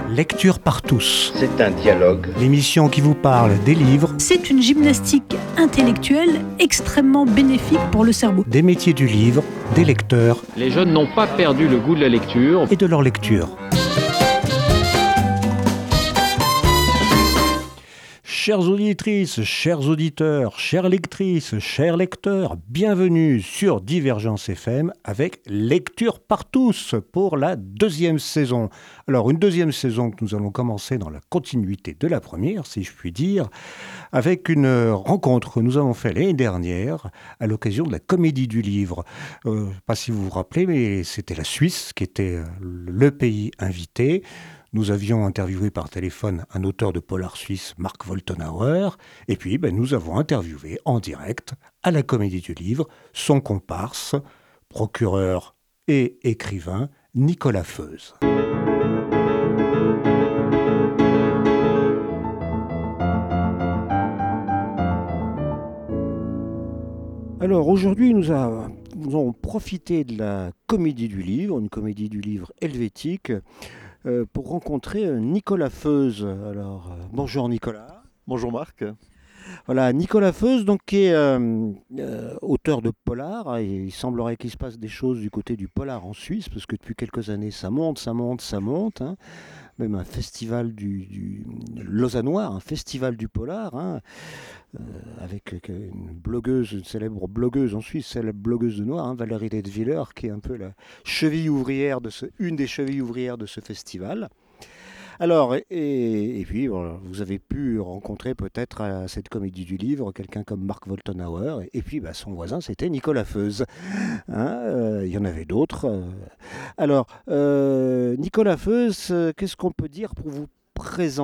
Lecture par tous. C'est un dialogue. L'émission qui vous parle des livres. C'est une gymnastique intellectuelle extrêmement bénéfique pour le cerveau. Des métiers du livre, des lecteurs. Les jeunes n'ont pas perdu le goût de la lecture. Et de leur lecture. Chères auditrices, chers auditeurs, chères lectrices, chers lecteurs, bienvenue sur Divergence FM avec Lecture par tous pour la deuxième saison. Alors, une deuxième saison que nous allons commencer dans la continuité de la première, si je puis dire, avec une rencontre que nous avons faite l'année dernière à l'occasion de la Comédie du Livre. Pas si vous vous rappelez, mais c'était la Suisse qui était le pays invité. Nous avions interviewé par téléphone un auteur de polar suisse, Marc Woltenhauer, et puis nous avons interviewé en direct à la Comédie du Livre son comparse, procureur et écrivain, Nicolas Feuze. Alors aujourd'hui, nous avons profité de la Comédie du Livre, une Comédie du Livre helvétique, pour rencontrer Nicolas Feuze. Alors, bonjour Nicolas. Bonjour Marc. Voilà, Nicolas Feuze, donc, qui est auteur de polar. Et il semblerait qu'il se passe des choses du côté du polar en Suisse, parce que depuis quelques années, ça monte. Hein. Même un festival du lausannois, un festival du polar, avec une blogueuse, une célèbre blogueuse en Suisse, célèbre blogueuse de noir, Valérie Ledwiller, qui est un peu une des chevilles ouvrières de ce festival. Alors, et puis, voilà, vous avez pu rencontrer peut-être à cette Comédie du Livre quelqu'un comme Marc Woltenhauer, et puis son voisin, c'était Nicolas Feuze. Il y en avait d'autres. Alors, Nicolas Feuze, qu'est-ce qu'on peut dire pour vous présenter ?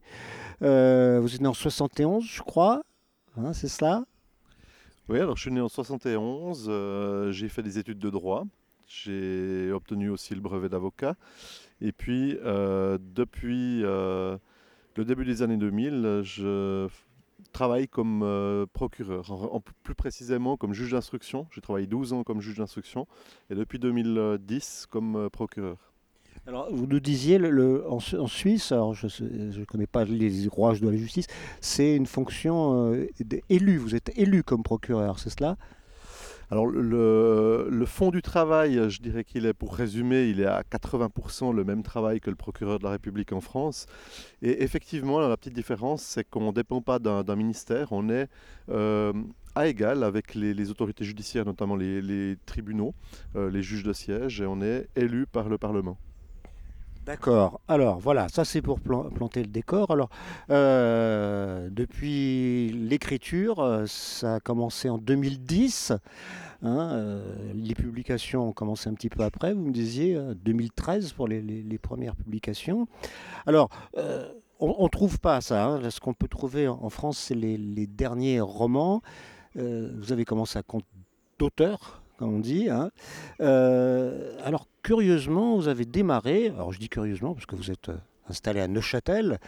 Vous êtes né en 71, je crois, c'est cela ? Oui, alors je suis né en 71, j'ai fait des études de droit, j'ai obtenu aussi le brevet d'avocat. Et puis, depuis le début des années 2000, je travaille comme procureur, plus précisément comme juge d'instruction. J'ai travaillé 12 ans comme juge d'instruction et depuis 2010 comme procureur. Alors, vous nous disiez, en Suisse, alors je ne connais pas les rouages de la justice, c'est une fonction d'élu. Vous êtes élu comme procureur, c'est cela ? Alors le fond du travail, je dirais qu'il est, pour résumer, il est à 80% le même travail que le procureur de la République en France. Et effectivement, la petite différence, c'est qu'on ne dépend pas d'un ministère, on est à égal avec les autorités judiciaires, notamment les tribunaux, les juges de siège, et on est élu par le Parlement. D'accord. Alors voilà, ça c'est pour planter le décor. Alors depuis l'écriture, ça a commencé en 2010. Les publications ont commencé un petit peu après. Vous me disiez 2013 pour les premières publications. Alors on ne trouve pas ça. Ce qu'on peut trouver en France, c'est les derniers romans. Vous avez commencé à compte d'auteur, comme on dit. Alors, curieusement, vous avez démarré, alors je dis curieusement parce que vous êtes installé à Neuchâtel,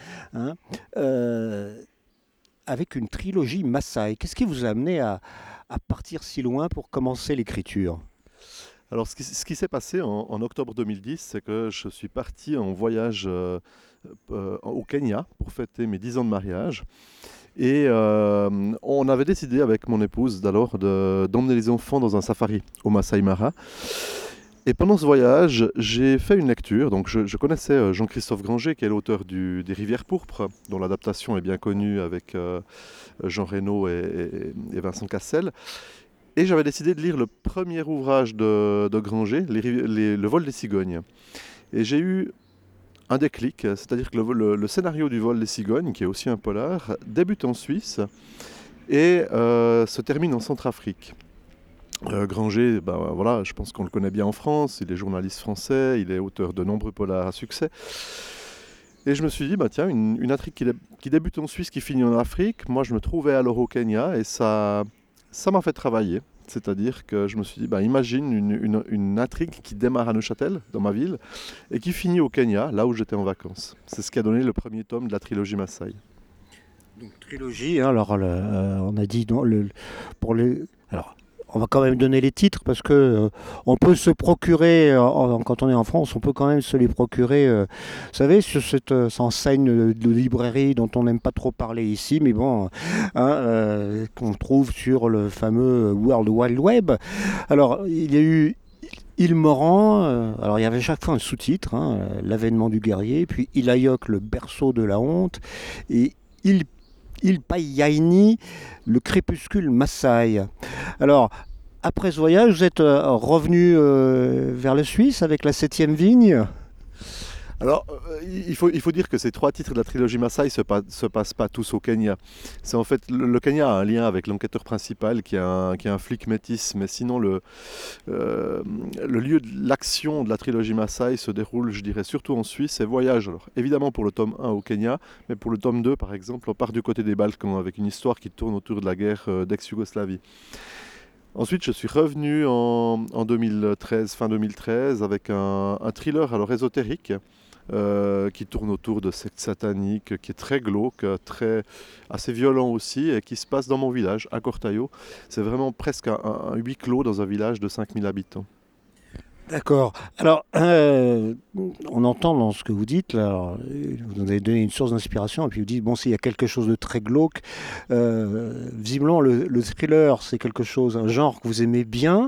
avec une trilogie Maasai. Qu'est-ce qui vous a amené à partir si loin pour commencer l'écriture ? Alors, ce qui s'est passé en octobre 2010, c'est que je suis parti en voyage au Kenya pour fêter mes 10 ans de mariage. Et on avait décidé avec mon épouse d'alors d'emmener les enfants dans un safari au Masai Mara. Et pendant ce voyage, j'ai fait une lecture. Donc je connaissais Jean-Christophe Granger, qui est l'auteur des Rivières pourpres, dont l'adaptation est bien connue avec Jean Reno et Vincent Cassel. Et j'avais décidé de lire le premier ouvrage de Granger, Le vol des cigognes. Et j'ai eu un déclic, c'est-à-dire que le scénario du vol des cigognes, qui est aussi un polar, débute en Suisse et se termine en Centrafrique. Granger, voilà, je pense qu'on le connaît bien en France, il est journaliste français, il est auteur de nombreux polars à succès. Et je me suis dit, tiens, une intrigue qui débute en Suisse, qui finit en Afrique. Moi, je me trouvais alors au Kenya et ça m'a fait travailler. C'est-à-dire que je me suis dit, imagine une intrigue qui démarre à Neuchâtel, dans ma ville, et qui finit au Kenya, là où j'étais en vacances. C'est ce qui a donné le premier tome de la trilogie Maasai. Donc, trilogie, alors on a dit, alors on va quand même donner les titres parce que on peut se procurer, quand on est en France, on peut quand même se les procurer, vous savez, sur cette enseigne de librairie dont on n'aime pas trop parler ici, mais bon, qu'on trouve sur le fameux World Wide Web. Alors, il y a eu Il Morant, alors il y avait chaque fois un sous-titre, l'avènement du guerrier, puis Il Ayok, le berceau de la honte, et Il Payaini, le crépuscule Maasai. Alors, après ce voyage, vous êtes revenu vers la Suisse avec la 7e vigne. Alors, il faut dire que ces 3 titres de la trilogie Maasai se passent pas tous au Kenya. C'est en fait, le Kenya a un lien avec l'enquêteur principal qui est un flic métis, mais sinon le lieu de l'action de la trilogie Maasai se déroule, je dirais, surtout en Suisse et voyage. Alors, évidemment pour le tome 1 au Kenya, mais pour le tome 2, par exemple, on part du côté des Balkans avec une histoire qui tourne autour de la guerre d'ex-Yougoslavie. Ensuite, je suis revenu en 2013, fin 2013, avec un thriller alors ésotérique qui tourne autour de sectes sataniques, qui est très glauque, assez violent aussi, et qui se passe dans mon village, à Cortaillot. C'est vraiment presque un huis clos dans un village de 5000 habitants. D'accord. Alors, on entend dans ce que vous dites, là, alors, vous nous avez donné une source d'inspiration, et puis vous dites, bon, s'il y a quelque chose de très glauque, visiblement, le thriller, c'est quelque chose, un genre que vous aimez bien,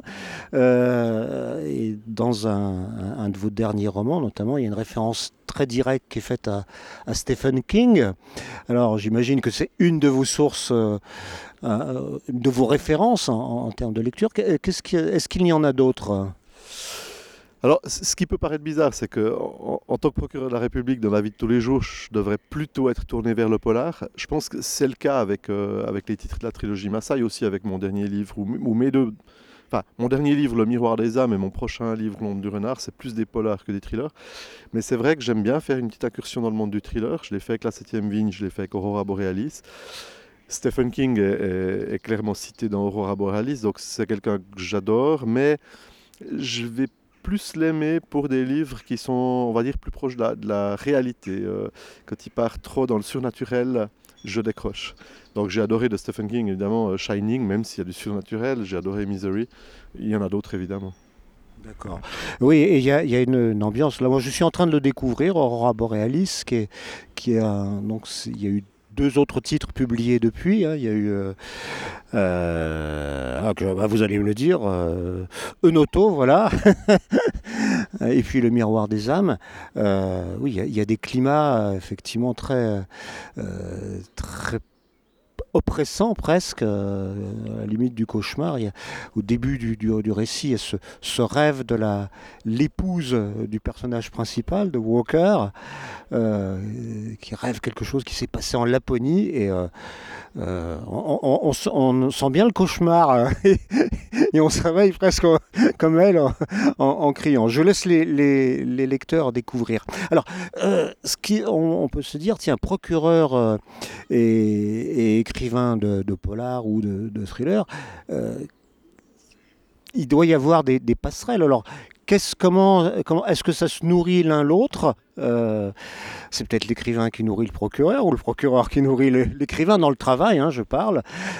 et dans un de vos derniers romans, notamment, il y a une référence très directe qui est faite à Stephen King. Alors, j'imagine que c'est une de vos sources, de vos références en termes de lecture. Est-ce qu'il y en a d'autres ? Alors, ce qui peut paraître bizarre, c'est que en tant que procureur de la République, dans la vie de tous les jours, je devrais plutôt être tourné vers le polar. Je pense que c'est le cas avec les titres de la trilogie Maasai, aussi avec mon dernier livre, ou mes deux... Enfin, mon dernier livre, Le Miroir des âmes, et mon prochain livre, L'Ombre du renard, c'est plus des polars que des thrillers. Mais c'est vrai que j'aime bien faire une petite incursion dans le monde du thriller. Je l'ai fait avec La 7e vigne, je l'ai fait avec Aurora Borealis. Stephen King est clairement cité dans Aurora Borealis, donc c'est quelqu'un que j'adore, mais je vais plus l'aimer pour des livres qui sont, on va dire, plus proches de la réalité. Quand il part trop dans le surnaturel, je décroche. Donc j'ai adoré de Stephen King, évidemment, Shining, même s'il y a du surnaturel. J'ai adoré Misery. Il y en a d'autres, évidemment. D'accord. Oui, et il y a une ambiance. Là, moi, je suis en train de le découvrir, Aurora Borealis, donc il y a eu 2 autres titres publiés depuis. Il y a eu, vous allez me le dire, Eunoto, voilà, et puis Le Miroir des âmes. Oui, il y a des climats effectivement très oppressant presque, à la limite du cauchemar. Au début du récit, il y a ce rêve de l'épouse du personnage principal, de Walker, qui rêve quelque chose qui s'est passé en Laponie, et on sent bien le cauchemar, et on se réveille presque comme elle en criant. Je laisse les lecteurs découvrir. Alors, on peut se dire, tiens, procureur et écrivain de polar ou de thriller, il doit y avoir des passerelles. Alors, comment est-ce que ça se nourrit l'un l'autre ? C'est peut-être l'écrivain qui nourrit le procureur, ou le procureur qui nourrit l'écrivain dans le travail, je parle.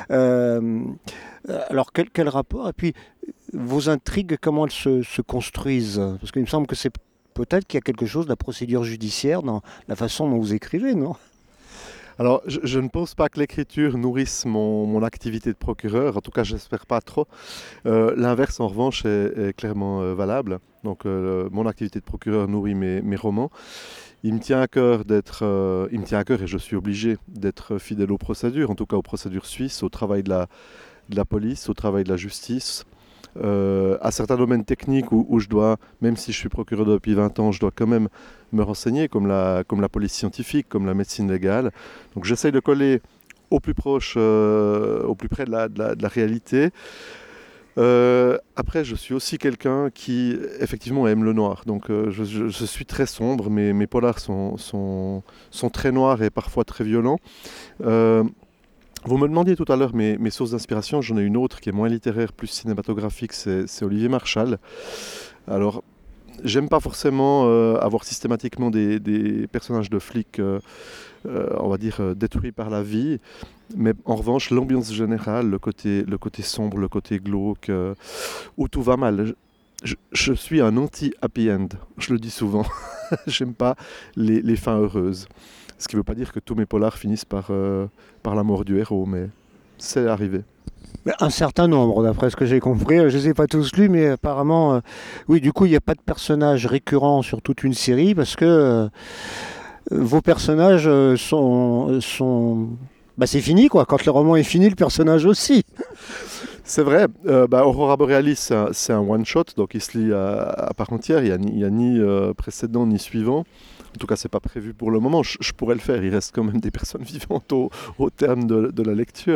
Alors, quel rapport ? Et puis, vos intrigues, comment elles se construisent ? Parce qu'il me semble que c'est peut-être qu'il y a quelque chose de la procédure judiciaire dans la façon dont vous écrivez, non ? Alors, je ne pense pas que l'écriture nourrisse mon activité de procureur, en tout cas, j'espère pas trop. L'inverse, en revanche, est clairement valable. Donc, mon activité de procureur nourrit mes romans. Il me tient à cœur et je suis obligé d'être fidèle aux procédures, en tout cas aux procédures suisses, au travail de la police, au travail de la justice. À certains domaines techniques où je dois, même si je suis procureur depuis 20 ans, je dois quand même me renseigner, comme la police scientifique, comme la médecine légale. Donc j'essaye de coller au plus proche, au plus près de la réalité. Après, je suis aussi quelqu'un qui, effectivement, aime le noir. Donc je suis très sombre, mes polars sont très noirs et parfois très violents. Vous me demandiez tout à l'heure mes sources d'inspiration. J'en ai une autre qui est moins littéraire, plus cinématographique, c'est Olivier Marchal. Alors, j'aime pas forcément avoir systématiquement des personnages de flics, on va dire, détruits par la vie. Mais en revanche, l'ambiance générale, le côté sombre, le côté glauque, où tout va mal. Je suis un anti-happy end, je le dis souvent. J'aime pas les fins heureuses. Ce qui ne veut pas dire que tous mes polars finissent par la mort du héros, mais c'est arrivé. Un certain nombre, d'après ce que j'ai compris. Je ne les ai pas tous lus, mais apparemment, oui, du coup, il n'y a pas de personnage récurrent sur toute une série parce que vos personnages sont... Bah, c'est fini, quoi. Quand le roman est fini, le personnage aussi. C'est vrai, Aurora Borealis, c'est un one-shot, donc il se lit à part entière, il n'y a ni précédent ni suivant. En tout cas, c'est pas prévu pour le moment. Je pourrais le faire. Il reste quand même des personnes vivantes au terme de la lecture.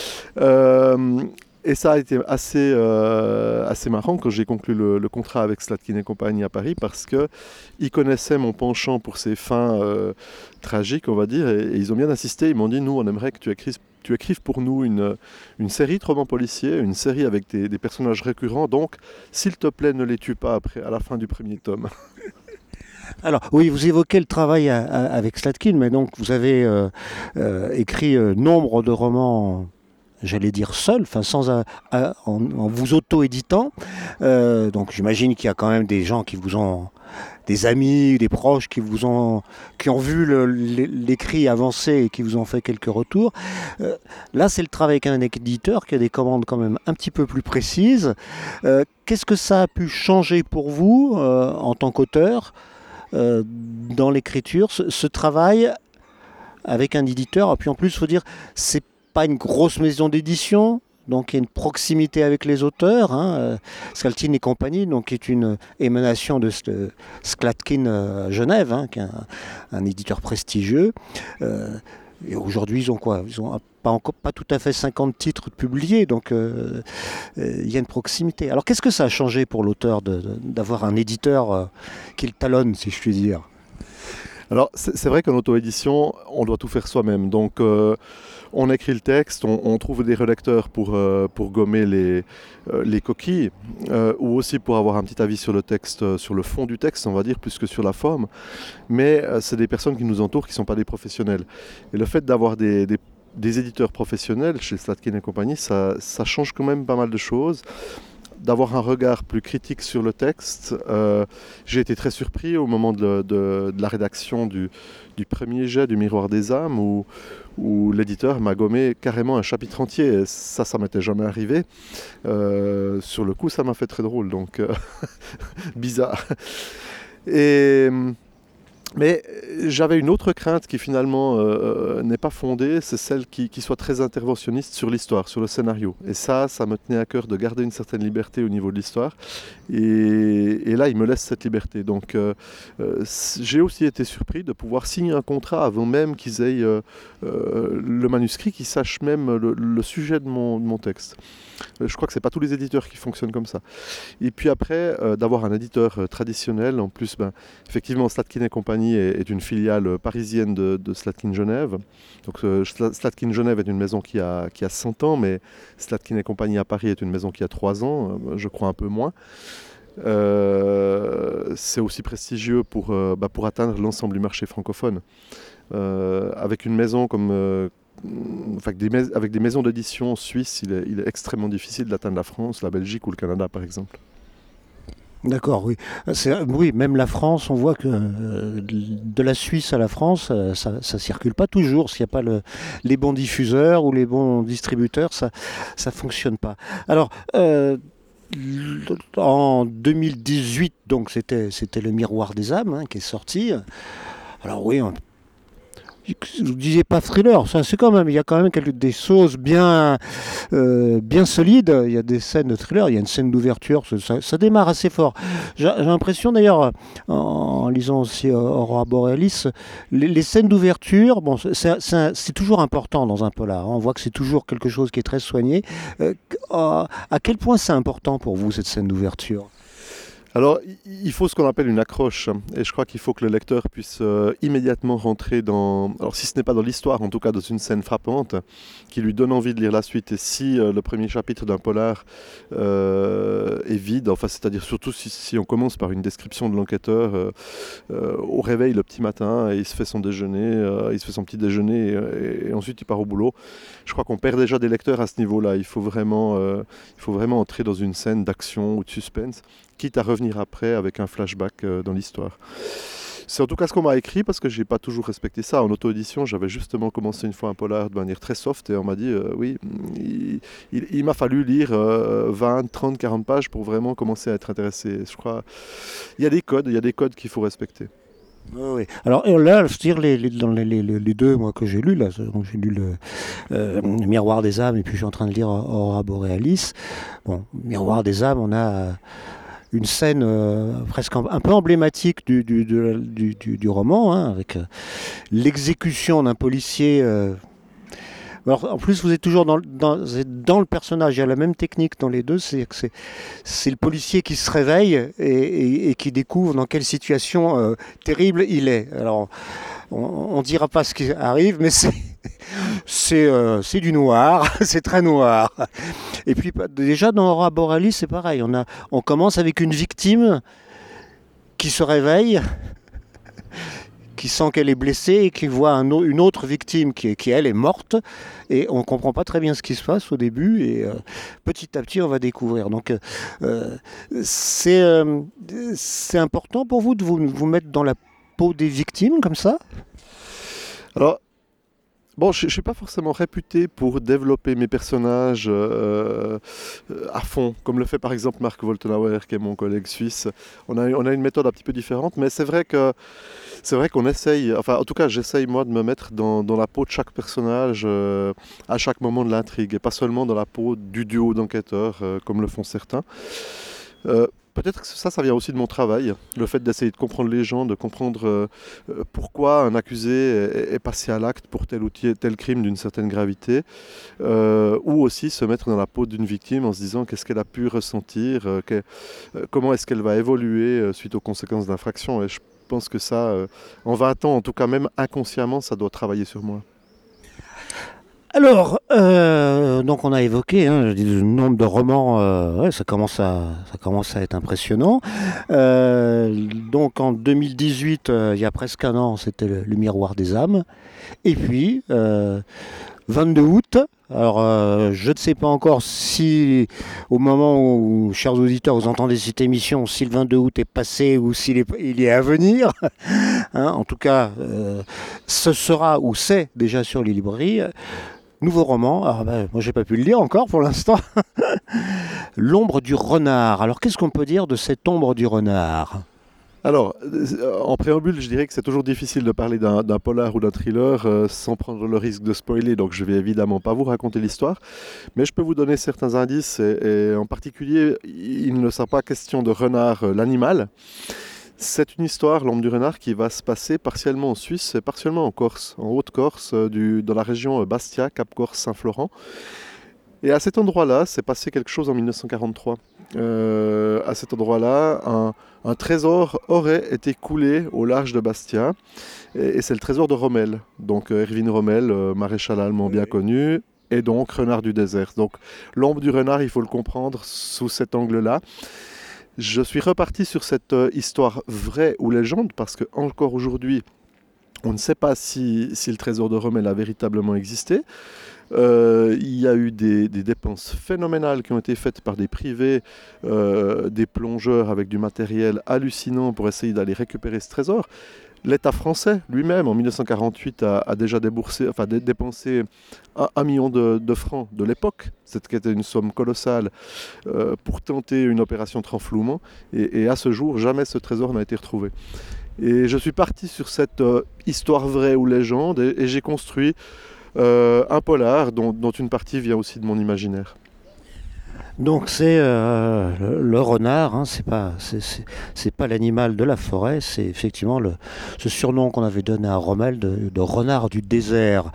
Et ça a été assez marrant quand j'ai conclu le contrat avec Slatkin et compagnie à Paris parce qu'ils connaissaient mon penchant pour ces fins tragiques, on va dire, et ils ont bien insisté. Ils m'ont dit, nous, on aimerait que tu écrives pour nous une série de romans policiers, une série avec des personnages récurrents. Donc, s'il te plaît, ne les tue pas à la fin du premier tome. Alors, oui, vous évoquez le travail avec Slatkin, mais donc vous avez écrit nombre de romans, j'allais dire seul, en vous auto-éditant. Donc j'imagine qu'il y a quand même des gens qui vous ont, des amis, des proches qui ont vu l'écrit avancer et qui vous ont fait quelques retours. Là, c'est le travail avec un éditeur qui a des commandes quand même un petit peu plus précises. Qu'est-ce que ça a pu changer pour vous en tant qu'auteur dans l'écriture, ce travail avec un éditeur? Et puis en plus, il faut dire, c'est pas une grosse maison d'édition, donc il y a une proximité avec les auteurs, Slatkin et compagnie, donc qui est une émanation de Slatkin Genève, qui est un éditeur prestigieux. Et aujourd'hui, ils ont quoi? Ils ont pas tout à fait 50 titres publiés, donc il y a une proximité. Alors qu'est-ce que ça a changé pour l'auteur d'avoir un éditeur qui le talonne, si je puis dire? Alors c'est vrai qu'en auto-édition, on doit tout faire soi-même. Donc on écrit le texte, on trouve des relecteurs pour gommer les coquilles, ou aussi pour avoir un petit avis sur le texte, sur le fond du texte, on va dire, plus que sur la forme. Mais c'est des personnes qui nous entourent, qui ne sont pas des professionnels. Et le fait d'avoir des éditeurs professionnels chez Slatkin et compagnie, ça change quand même pas mal de choses. D'avoir un regard plus critique sur le texte. J'ai été très surpris au moment de la rédaction du premier jet du Miroir des âmes où l'éditeur m'a gommé carrément un chapitre entier. Et ça m'était jamais arrivé. Sur le coup, ça m'a fait très drôle, donc bizarre. Mais j'avais une autre crainte qui finalement n'est pas fondée, c'est celle qui soit très interventionniste sur l'histoire, sur le scénario. Et ça me tenait à cœur de garder une certaine liberté au niveau de l'histoire. Et là, il me laisse cette liberté. Donc j'ai aussi été surpris de pouvoir signer un contrat avant même qu'ils aient le manuscrit, qu'ils sachent même le sujet de mon texte. Je crois que ce n'est pas tous les éditeurs qui fonctionnent comme ça. Et puis après, d'avoir un éditeur traditionnel, en plus, effectivement, Slatkin et compagnie est une filiale parisienne de Slatkin Genève. Donc Slatkin Genève est une maison qui a 100 ans, mais Slatkin et compagnie à Paris est une maison qui a 3 ans, je crois un peu moins. C'est aussi prestigieux pour atteindre l'ensemble du marché francophone. Avec une maison comme... avec des maisons d'édition suisses, il est extrêmement difficile d'atteindre la France, la Belgique ou le Canada, par exemple. D'accord, oui. Oui, même la France, on voit que de la Suisse à la France, ça circule pas toujours. S'il n'y a pas les bons diffuseurs ou les bons distributeurs, ça fonctionne pas. Alors, en 2018, donc c'était le Miroir des âmes qui est sorti. Alors oui, je ne disais pas thriller, ça c'est il y a quand même des choses bien solides. Il y a des scènes de thriller, il y a une scène d'ouverture, ça démarre assez fort. J'ai l'impression d'ailleurs, en lisant aussi Aurora Borealis, les scènes d'ouverture, bon, c'est toujours important dans un polar. On voit que c'est toujours quelque chose qui est très soigné. À quel point c'est important pour vous cette scène d'ouverture ? Alors, il faut ce qu'on appelle une accroche, et je crois qu'il faut que le lecteur puisse immédiatement rentrer dans, alors si ce n'est pas dans l'histoire, en tout cas dans une scène frappante, qui lui donne envie de lire la suite. Et si le premier chapitre d'un polar est vide, enfin c'est-à-dire surtout si on commence par une description de l'enquêteur au réveil le petit matin, et il se fait son déjeuner, il se fait son petit déjeuner, et ensuite il part au boulot, je crois qu'on perd déjà des lecteurs à ce niveau-là. Il faut vraiment entrer dans une scène d'action ou de suspense, quitte à revenir après avec un flashback dans l'histoire. C'est en tout cas ce qu'on m'a écrit, parce que j'ai pas toujours respecté ça. En auto-édition, j'avais justement commencé une fois un polar de manière très soft, et on m'a dit oui, il m'a fallu lire 20, 30, 40 pages pour vraiment commencer à être intéressé. Je crois il y a des codes qu'il faut respecter. Oui. Alors là, je veux dire, dans les deux moi, que j'ai lus, là, donc j'ai lu le Miroir des âmes, et puis je suis en train de lire Aurora Borealis. Bon, Miroir des âmes, on a une scène presque un peu emblématique du roman, hein, avec l'exécution d'un policier. Alors, en plus, vous êtes toujours dans le personnage. Il y a la même technique dans les deux. C'est le policier qui se réveille et qui découvre dans quelle situation terrible il est. Alors, on ne dira pas ce qui arrive, mais c'est du noir, c'est très noir. Et puis déjà dans Aurora Borealis, c'est pareil. On commence avec une victime qui se réveille, qui sent qu'elle est blessée et qui voit une autre victime qui elle est morte, et on ne comprend pas très bien ce qui se passe au début, et petit à petit on va découvrir. Donc c'est important pour vous de vous mettre dans la peau des victimes comme ça? Alors, bon, je ne suis pas forcément réputé pour développer mes personnages à fond, comme le fait par exemple Marc Woltenauer, qui est mon collègue suisse. On a une méthode un petit peu différente, mais c'est vrai qu'on essaye, enfin en tout cas j'essaye moi de me mettre dans la peau de chaque personnage à chaque moment de l'intrigue, et pas seulement dans la peau du duo d'enquêteurs comme le font certains. Peut-être que ça vient aussi de mon travail, le fait d'essayer de comprendre les gens, de comprendre pourquoi un accusé est passé à l'acte pour tel ou tel crime d'une certaine gravité, ou aussi se mettre dans la peau d'une victime en se disant qu'est-ce qu'elle a pu ressentir, comment est-ce qu'elle va évoluer suite aux conséquences d'infraction. Et je pense que ça, en 20 ans, en tout cas même inconsciemment, ça doit travailler sur moi. Alors, donc on a évoqué le nombre de romans, ouais, ça commence à être impressionnant. Donc en 2018, il y a presque un an, c'était le Miroir des âmes. Et puis, 22 août, alors je ne sais pas encore si, au moment où, chers auditeurs, vous entendez cette émission, si le 22 août est passé ou s'il est à venir. En tout cas, ce sera ou c'est déjà sur les librairies. Nouveau roman, alors moi j'ai pas pu le lire encore pour l'instant. L'ombre du renard. Alors qu'est-ce qu'on peut dire de cette ombre du renard ? Alors, en préambule, je dirais que c'est toujours difficile de parler d'un polar ou d'un thriller sans prendre le risque de spoiler, donc je vais évidemment pas vous raconter l'histoire, mais je peux vous donner certains indices, et en particulier, il ne sera pas question de renard l'animal. C'est une histoire, l'ombre du renard, qui va se passer partiellement en Suisse et partiellement en Corse, en Haute-Corse, dans la région Bastia, Cap-Corse, Saint-Florent. Et à cet endroit-là, s'est passé quelque chose en 1943. À cet endroit-là, un trésor aurait été coulé au large de Bastia, et c'est le trésor de Rommel. Donc Erwin Rommel, maréchal allemand bien connu, et donc renard du désert. Donc l'ombre du renard, il faut le comprendre sous cet angle-là. Je suis reparti sur cette histoire vraie ou légende, parce qu'encore aujourd'hui, on ne sait pas si le trésor de Rommel a véritablement existé. Il y a eu des dépenses phénoménales qui ont été faites par des privés, des plongeurs avec du matériel hallucinant pour essayer d'aller récupérer ce trésor. L'État français lui-même, en 1948, a déjà dépensé 1 million de francs de l'époque, ce qui était une somme colossale, pour tenter une opération de renflouement. Et à ce jour, jamais ce trésor n'a été retrouvé. Et je suis parti sur cette histoire vraie ou légende, et j'ai construit un polar dont une partie vient aussi de mon imaginaire. Donc c'est le renard, c'est pas l'animal de la forêt, c'est effectivement ce surnom qu'on avait donné à Rommel de renard du désert.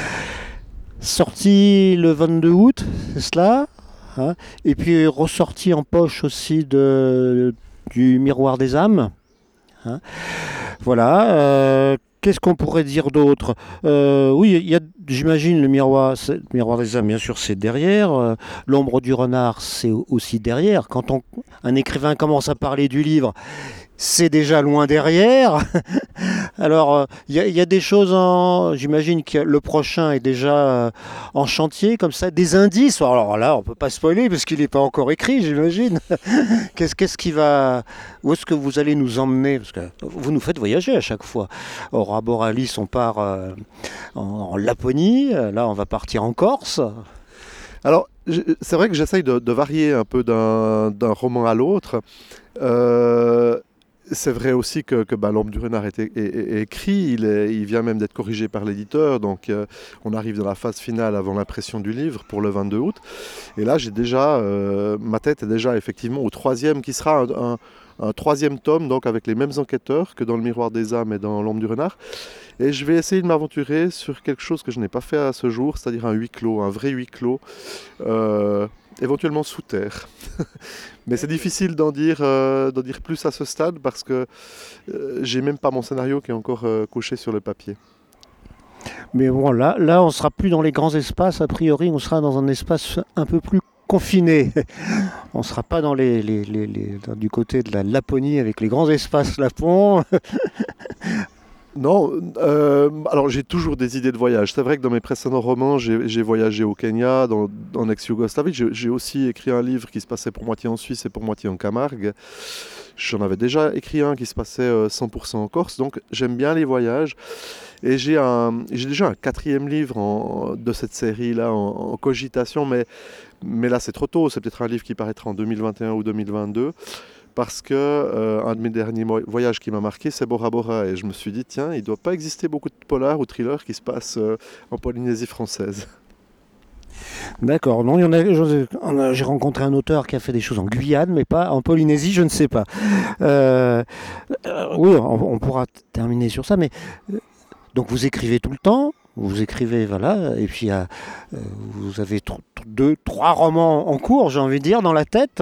Sorti le 22 août, c'est cela, et puis ressorti en poche aussi du Miroir des âmes. Hein. Voilà. Qu'est-ce qu'on pourrait dire d'autre? Oui, j'imagine le miroir des âmes, bien sûr, c'est derrière. L'ombre du renard, c'est aussi derrière. Quand un écrivain commence à parler du livre, c'est déjà loin derrière. Alors, il y a des choses j'imagine que le prochain est déjà en chantier, comme ça, des indices. Alors là, on peut pas spoiler parce qu'il n'est pas encore écrit, j'imagine. Qu'est-ce qui va... Où est-ce que vous allez nous emmener? Parce que vous nous faites voyager à chaque fois. Aurora Borealis, on part en Laponie. Là, on va partir en Corse. Alors, c'est vrai que j'essaye de varier un peu d'un roman à l'autre. C'est vrai aussi que L'Ombre du renard est écrit, il vient même d'être corrigé par l'éditeur, donc on arrive dans la phase finale avant l'impression du livre pour le 22 août. Et là, ma tête est déjà effectivement au troisième, qui sera un troisième tome, donc avec les mêmes enquêteurs que dans Le Miroir des âmes et dans L'Ombre du renard. Et je vais essayer de m'aventurer sur quelque chose que je n'ai pas fait à ce jour, c'est-à-dire un huis clos, un vrai huis clos. Éventuellement sous terre. Mais c'est difficile d'en dire plus à ce stade parce que j'ai même pas mon scénario qui est encore couché sur le papier. Mais bon, là, on sera plus dans les grands espaces, a priori, on sera dans un espace un peu plus confiné. On ne sera pas du côté de la Laponie avec les grands espaces lapons. Non, alors j'ai toujours des idées de voyage. C'est vrai que dans mes précédents romans, j'ai voyagé au Kenya, en ex-Yougoslavie. J'ai aussi écrit un livre qui se passait pour moitié en Suisse et pour moitié en Camargue. J'en avais déjà écrit un qui se passait 100% en Corse, donc j'aime bien les voyages. Et j'ai déjà un quatrième livre de cette série-là en cogitation, mais là c'est trop tôt. C'est peut-être un livre qui paraîtra en 2021 ou 2022. Parce que un de mes derniers voyages qui m'a marqué, c'est Bora Bora. Et je me suis dit, tiens, il ne doit pas exister beaucoup de polars ou thrillers qui se passent en Polynésie française. D'accord. Non, j'ai rencontré un auteur qui a fait des choses en Guyane, mais pas en Polynésie, je ne sais pas. Oui, on pourra terminer sur ça, mais donc vous écrivez tout le temps. Vous écrivez, voilà, et puis vous avez 3 romans en cours, j'ai envie de dire, dans la tête.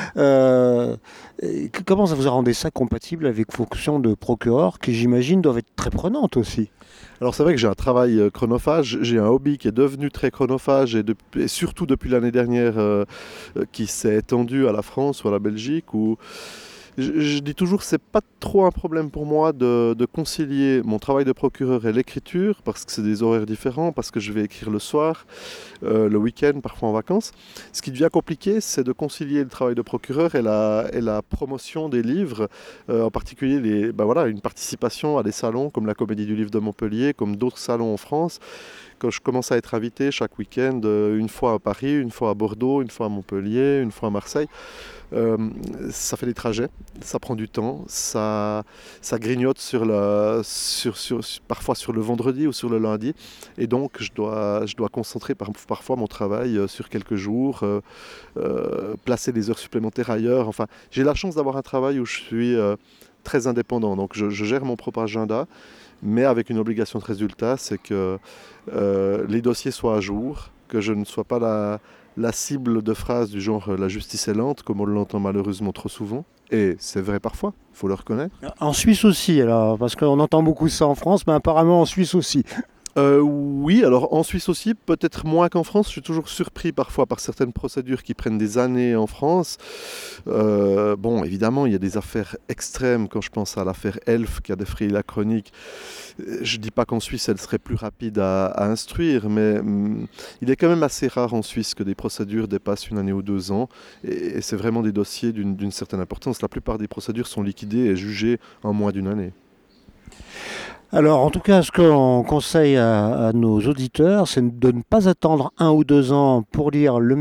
Comment ça vous a rendu ça compatible avec vos fonctions de procureur, qui j'imagine doivent être très prenantes aussi? Alors c'est vrai que j'ai un travail chronophage, j'ai un hobby qui est devenu très chronophage, et surtout depuis l'année dernière, qui s'est étendu à la France ou à la Belgique, où je dis toujours que c'est pas trop un problème pour moi de concilier mon travail de procureur et l'écriture, parce que c'est des horaires différents, parce que je vais écrire le soir, le week-end, parfois en vacances. Ce qui devient compliqué, c'est de concilier le travail de procureur et la promotion des livres, en particulier une participation à des salons comme la Comédie du Livre de Montpellier, comme d'autres salons en France. Quand je commence à être invité chaque week-end, une fois à Paris, une fois à Bordeaux, une fois à Montpellier, une fois à Marseille, ça fait des trajets, ça prend du temps, ça grignote parfois sur le vendredi ou sur le lundi, et donc je dois concentrer parfois mon travail sur quelques jours, placer des heures supplémentaires ailleurs. Enfin, j'ai la chance d'avoir un travail où je suis très indépendant, donc je gère mon propre agenda, mais avec une obligation de résultat, c'est que les dossiers soient à jour, que je ne sois pas la cible de phrases du genre « la justice est lente », comme on l'entend malheureusement trop souvent. Et c'est vrai parfois, il faut le reconnaître. En Suisse aussi, alors, parce qu'on entend beaucoup ça en France, mais apparemment en Suisse aussi. Oui, alors en Suisse aussi, peut-être moins qu'en France. Je suis toujours surpris parfois par certaines procédures qui prennent des années en France. Bon, évidemment, il y a des affaires extrêmes. Quand je pense à l'affaire Elf qui a défrayé la chronique, je ne dis pas qu'en Suisse, elle serait plus rapide à instruire, mais il est quand même assez rare en Suisse que des procédures dépassent 1 année ou 2 ans. Et c'est vraiment des dossiers d'une certaine importance. La plupart des procédures sont liquidées et jugées en moins d'1 année. Alors, en tout cas, ce qu'on conseille à nos auditeurs, c'est de ne pas attendre 1 ou 2 ans pour lire le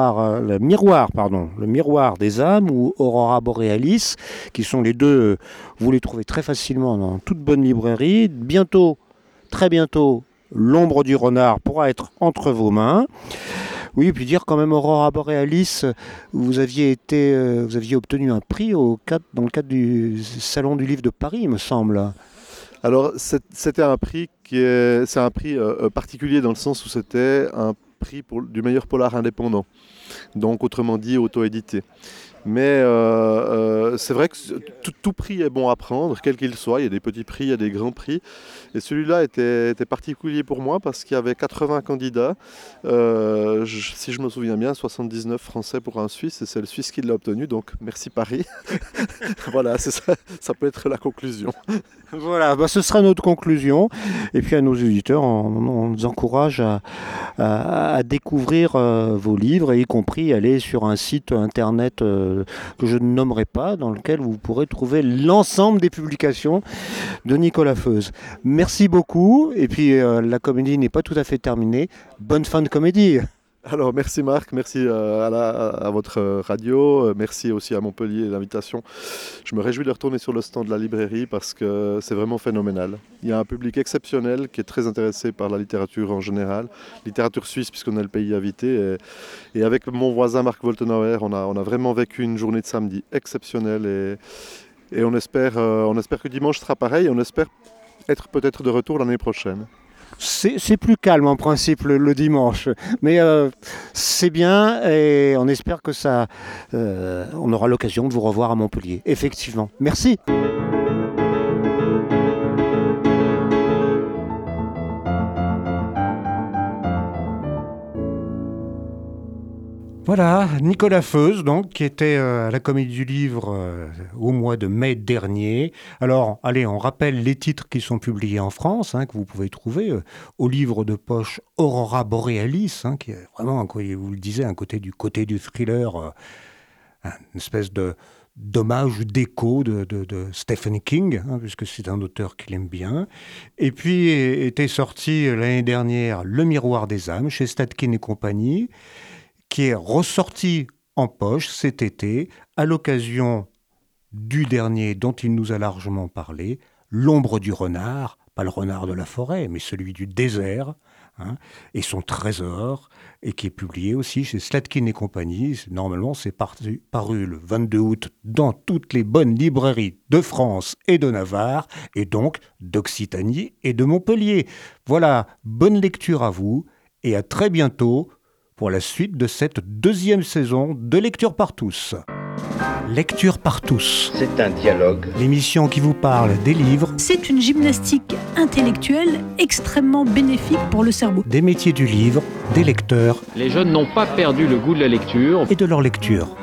Miroir des âmes ou Aurora Borealis, qui sont les deux, vous les trouvez très facilement dans toute bonne librairie. Bientôt, très bientôt, L'Ombre du renard pourra être entre vos mains. Oui, et puis dire quand même Aurora Borealis, vous aviez obtenu un prix dans le cadre du Salon du Livre de Paris, il me semble. Alors, c'était un prix c'est un prix particulier dans le sens où c'était un prix du meilleur polar indépendant, donc autrement dit auto-édité. Mais c'est vrai que tout prix est bon à prendre, quel qu'il soit. Il y a des petits prix, il y a des grands prix. Et celui-là était particulier pour moi parce qu'il y avait 80 candidats. Si je me souviens bien, 79 Français pour un Suisse, et c'est le Suisse qui l'a obtenu. Donc merci Paris. Voilà, c'est ça, ça peut être la conclusion. Voilà, ce sera notre conclusion. Et puis à nos auditeurs, on nous encourage à découvrir vos livres, et y compris aller sur un site internet que je ne nommerai pas, dans lequel vous pourrez trouver l'ensemble des publications de Nicolas Feuze. Merci beaucoup. Et puis la comédie n'est pas tout à fait terminée. Bonne fin de comédie. Alors merci Marc, merci à votre radio, merci aussi à Montpellier l'invitation. Je me réjouis de retourner sur le stand de la librairie parce que c'est vraiment phénoménal. Il y a un public exceptionnel qui est très intéressé par la littérature en général, littérature suisse puisqu'on est le pays invité. Et avec mon voisin Marc Woltenauer, on a vraiment vécu une journée de samedi exceptionnelle et on espère que dimanche sera pareil, on espère être peut-être de retour l'année prochaine. C'est plus calme en principe le dimanche, mais c'est bien, et on espère que on aura l'occasion de vous revoir à Montpellier. Effectivement. Merci. Voilà, Nicolas Feuze, donc, qui était à la Comédie du Livre au mois de mai dernier. Alors, allez, on rappelle les titres qui sont publiés en France, que vous pouvez trouver au livre de poche Aurora Borealis, qui est vraiment, vous le disiez, du côté du thriller, une espèce d'hommage ou d'écho de Stephen King, puisque c'est un auteur qu'il aime bien. Et puis, était sorti l'année dernière Le Miroir des âmes, chez Statkin et compagnie, qui est ressorti en poche cet été à l'occasion du dernier dont il nous a largement parlé, L'ombre du renard, pas le renard de la forêt, mais celui du désert, et son trésor, et qui est publié aussi chez Slatkin et compagnie. Normalement, c'est paru le 22 août dans toutes les bonnes librairies de France et de Navarre, et donc d'Occitanie et de Montpellier. Voilà, bonne lecture à vous, et à très bientôt pour la suite de cette deuxième saison de Lecture par tous. Lecture par tous. C'est un dialogue. L'émission qui vous parle des livres. C'est une gymnastique intellectuelle extrêmement bénéfique pour le cerveau. Des métiers du livre, des lecteurs. Les jeunes n'ont pas perdu le goût de la lecture. Et de leur lecture.